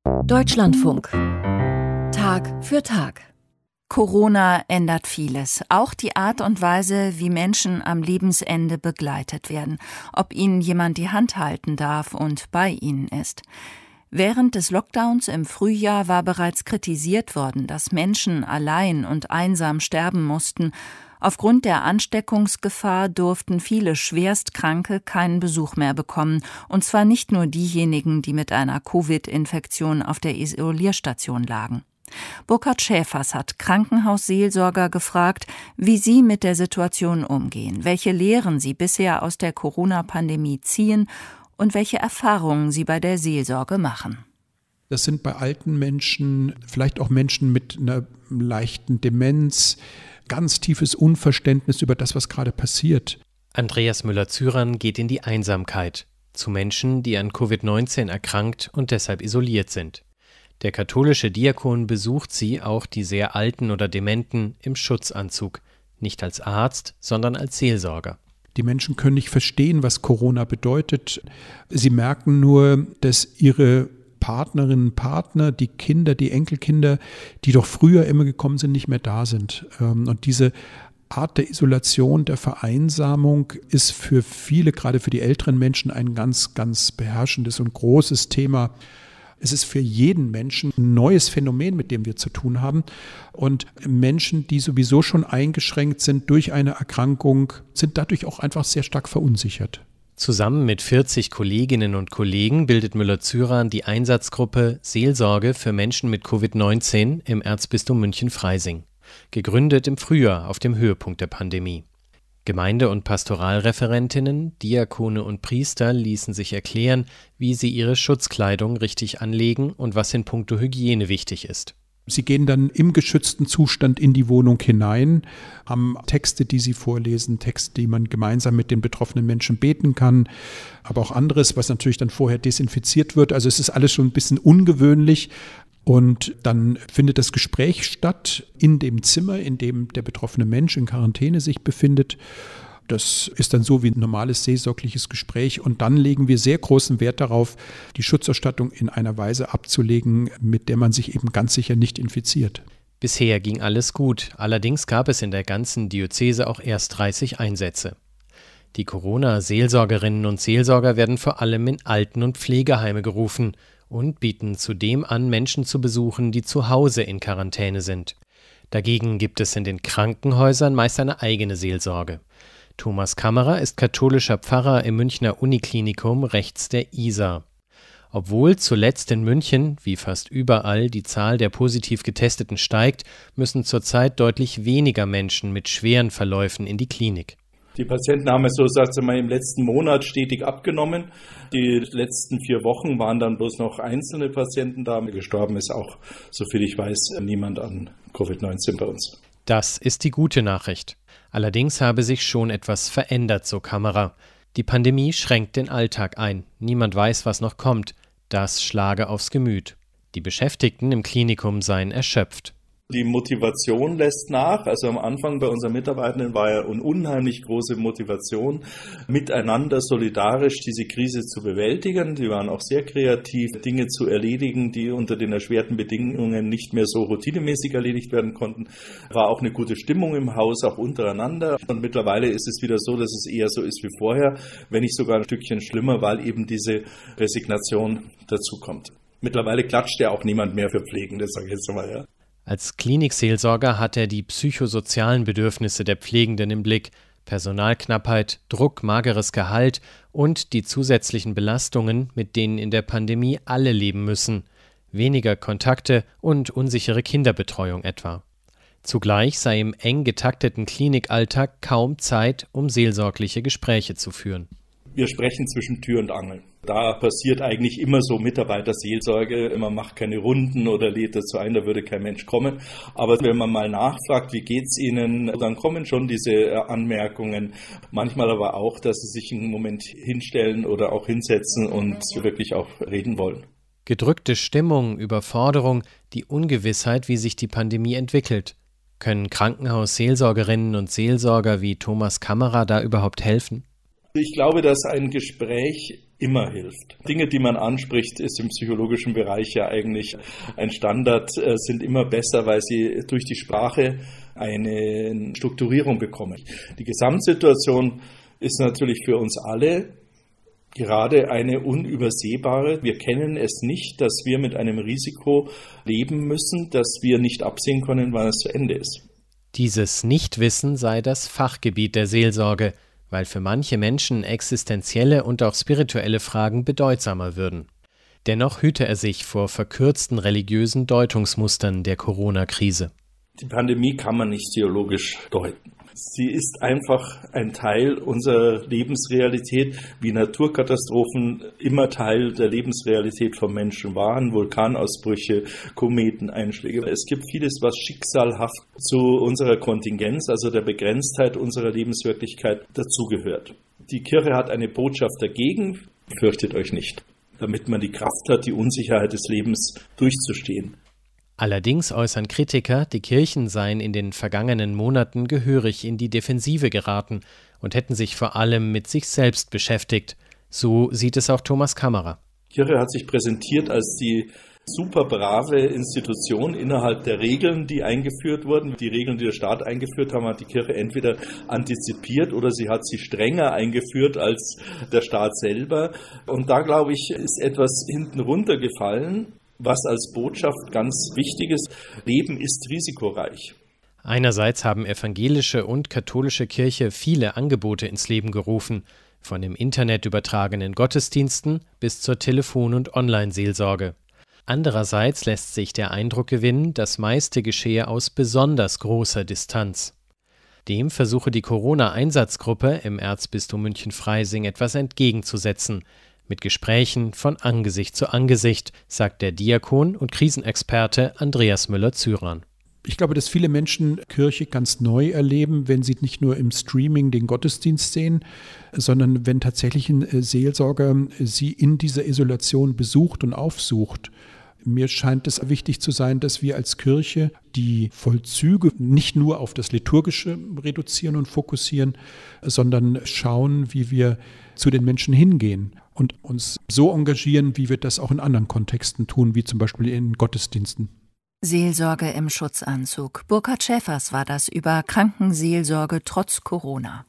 Deutschlandfunk. Tag für Tag. Corona ändert vieles, auch die Art und Weise, wie Menschen am Lebensende begleitet werden, ob ihnen jemand die Hand halten darf und bei ihnen ist. Während des Lockdowns im Frühjahr war bereits kritisiert worden, dass Menschen allein und einsam sterben mussten. Aufgrund der Ansteckungsgefahr durften viele Schwerstkranke keinen Besuch mehr bekommen, und zwar nicht nur diejenigen, die mit einer Covid-Infektion auf der Isolierstation lagen. Burkhard Schäfers hat Krankenhausseelsorger gefragt, wie sie mit der Situation umgehen, welche Lehren sie bisher aus der Corona-Pandemie ziehen und welche Erfahrungen sie bei der Seelsorge machen. Das sind bei alten Menschen, vielleicht auch Menschen mit einer leichten Demenz, ganz tiefes Unverständnis über das, was gerade passiert. Andreas Müller-Zürern geht in die Einsamkeit, zu Menschen, die an Covid-19 erkrankt und deshalb isoliert sind. Der katholische Diakon besucht sie, auch die sehr Alten oder Dementen, im Schutzanzug, nicht als Arzt, sondern als Seelsorger. Die Menschen können nicht verstehen, was Corona bedeutet. Sie merken nur, dass ihre Partnerinnen, Partner, die Kinder, die Enkelkinder, die doch früher immer gekommen sind, nicht mehr da sind. Und diese Art der Isolation, der Vereinsamung ist für viele, gerade für die älteren Menschen, ein ganz, ganz beherrschendes und großes Thema. Es ist für jeden Menschen ein neues Phänomen, mit dem wir zu tun haben. Und Menschen, die sowieso schon eingeschränkt sind durch eine Erkrankung, sind dadurch auch einfach sehr stark verunsichert. Zusammen mit 40 Kolleginnen und Kollegen bildet Müller-Zürern die Einsatzgruppe Seelsorge für Menschen mit Covid-19 im Erzbistum München-Freising. Gegründet im Frühjahr auf dem Höhepunkt der Pandemie. Gemeinde- und Pastoralreferentinnen, Diakone und Priester ließen sich erklären, wie sie ihre Schutzkleidung richtig anlegen und was in puncto Hygiene wichtig ist. Sie gehen dann im geschützten Zustand in die Wohnung hinein, haben Texte, die sie vorlesen, Texte, die man gemeinsam mit den betroffenen Menschen beten kann, aber auch anderes, was natürlich dann vorher desinfiziert wird. Also es ist alles schon ein bisschen ungewöhnlich. Und dann findet das Gespräch statt in dem Zimmer, in dem der betroffene Mensch in Quarantäne sich befindet. Das ist dann so wie ein normales seelsorgliches Gespräch. Und dann legen wir sehr großen Wert darauf, die Schutzausstattung in einer Weise abzulegen, mit der man sich eben ganz sicher nicht infiziert. Bisher ging alles gut. Allerdings gab es in der ganzen Diözese auch erst 30 Einsätze. Die Corona-Seelsorgerinnen und Seelsorger werden vor allem in Alten- und Pflegeheime gerufen und bieten zudem an, Menschen zu besuchen, die zu Hause in Quarantäne sind. Dagegen gibt es in den Krankenhäusern meist eine eigene Seelsorge. Thomas Kammerer ist katholischer Pfarrer im Münchner Uniklinikum rechts der Isar. Obwohl zuletzt in München, wie fast überall, die Zahl der positiv Getesteten steigt, müssen zurzeit deutlich weniger Menschen mit schweren Verläufen in die Klinik. Die Patienten haben so, im letzten Monat stetig abgenommen. Die letzten 4 Wochen waren dann bloß noch einzelne Patienten da. Gestorben ist auch, soviel ich weiß, niemand an Covid-19 bei uns. Das ist die gute Nachricht. Allerdings habe sich schon etwas verändert, so Kammerer. Die Pandemie schränkt den Alltag ein. Niemand weiß, was noch kommt. Das schlage aufs Gemüt. Die Beschäftigten im Klinikum seien erschöpft. Die Motivation lässt nach. Also am Anfang bei unseren Mitarbeitenden war ja eine unheimlich große Motivation, miteinander solidarisch diese Krise zu bewältigen. Die waren auch sehr kreativ, Dinge zu erledigen, die unter den erschwerten Bedingungen nicht mehr so routinemäßig erledigt werden konnten. War auch eine gute Stimmung im Haus, auch untereinander. Und mittlerweile ist es wieder so, dass es eher so ist wie vorher, wenn nicht sogar ein Stückchen schlimmer, weil eben diese Resignation dazukommt. Mittlerweile klatscht ja auch niemand mehr für Pflegende, sage ich jetzt mal, ja. Als Klinikseelsorger hat er die psychosozialen Bedürfnisse der Pflegenden im Blick, Personalknappheit, Druck, mageres Gehalt und die zusätzlichen Belastungen, mit denen in der Pandemie alle leben müssen, weniger Kontakte und unsichere Kinderbetreuung etwa. Zugleich sei im eng getakteten Klinikalltag kaum Zeit, um seelsorgliche Gespräche zu führen. Wir sprechen zwischen Tür und Angel. Da passiert eigentlich immer so Mitarbeiterseelsorge. Man macht keine Runden oder lädt dazu ein, da würde kein Mensch kommen. Aber wenn man mal nachfragt, wie geht's Ihnen, dann kommen schon diese Anmerkungen. Manchmal aber auch, dass sie sich einen Moment hinstellen oder auch hinsetzen und wirklich auch reden wollen. Gedrückte Stimmung, Überforderung, die Ungewissheit, wie sich die Pandemie entwickelt. Können Krankenhausseelsorgerinnen und Seelsorger wie Thomas Kammerer da überhaupt helfen? Ich glaube, dass ein Gespräch immer hilft. Dinge, die man anspricht, ist im psychologischen Bereich ja eigentlich ein Standard, sind immer besser, weil sie durch die Sprache eine Strukturierung bekommen. Die Gesamtsituation ist natürlich für uns alle gerade eine unübersehbare. Wir kennen es nicht, dass wir mit einem Risiko leben müssen, dass wir nicht absehen können, wann es zu Ende ist. Dieses Nichtwissen sei das Fachgebiet der Seelsorge, weil für manche Menschen existenzielle und auch spirituelle Fragen bedeutsamer würden. Dennoch hüte er sich vor verkürzten religiösen Deutungsmustern der Corona-Krise. Die Pandemie kann man nicht theologisch deuten. Sie ist einfach ein Teil unserer Lebensrealität, wie Naturkatastrophen immer Teil der Lebensrealität von Menschen waren, Vulkanausbrüche, Kometeneinschläge. Es gibt vieles, was schicksalhaft zu unserer Kontingenz, also der Begrenztheit unserer Lebenswirklichkeit, dazugehört. Die Kirche hat eine Botschaft dagegen, fürchtet euch nicht, damit man die Kraft hat, die Unsicherheit des Lebens durchzustehen. Allerdings äußern Kritiker, die Kirchen seien in den vergangenen Monaten gehörig in die Defensive geraten und hätten sich vor allem mit sich selbst beschäftigt. So sieht es auch Thomas Kammerer. Die Kirche hat sich präsentiert als die super brave Institution innerhalb der Regeln, die eingeführt wurden. Die Regeln, die der Staat eingeführt haben, hat die Kirche entweder antizipiert oder sie hat sie strenger eingeführt als der Staat selber. Und da, glaube ich, ist etwas hinten runtergefallen, was als Botschaft ganz wichtig ist. Leben ist risikoreich. Einerseits haben evangelische und katholische Kirche viele Angebote ins Leben gerufen, von im Internet übertragenen Gottesdiensten bis zur Telefon- und Online-Seelsorge. Andererseits lässt sich der Eindruck gewinnen, das meiste geschehe aus besonders großer Distanz. Dem versuche die Corona-Einsatzgruppe im Erzbistum München-Freising etwas entgegenzusetzen, mit Gesprächen von Angesicht zu Angesicht, sagt der Diakon und Krisenexperte Andreas Müller-Zyran. Ich glaube, dass viele Menschen Kirche ganz neu erleben, wenn sie nicht nur im Streaming den Gottesdienst sehen, sondern wenn tatsächlich ein Seelsorger sie in dieser Isolation besucht und aufsucht. Mir scheint es wichtig zu sein, dass wir als Kirche die Vollzüge nicht nur auf das Liturgische reduzieren und fokussieren, sondern schauen, wie wir zu den Menschen hingehen und uns so engagieren, wie wir das auch in anderen Kontexten tun, wie zum Beispiel in Gottesdiensten. Seelsorge im Schutzanzug. Burkhard Schäfers war das über Krankenseelsorge trotz Corona.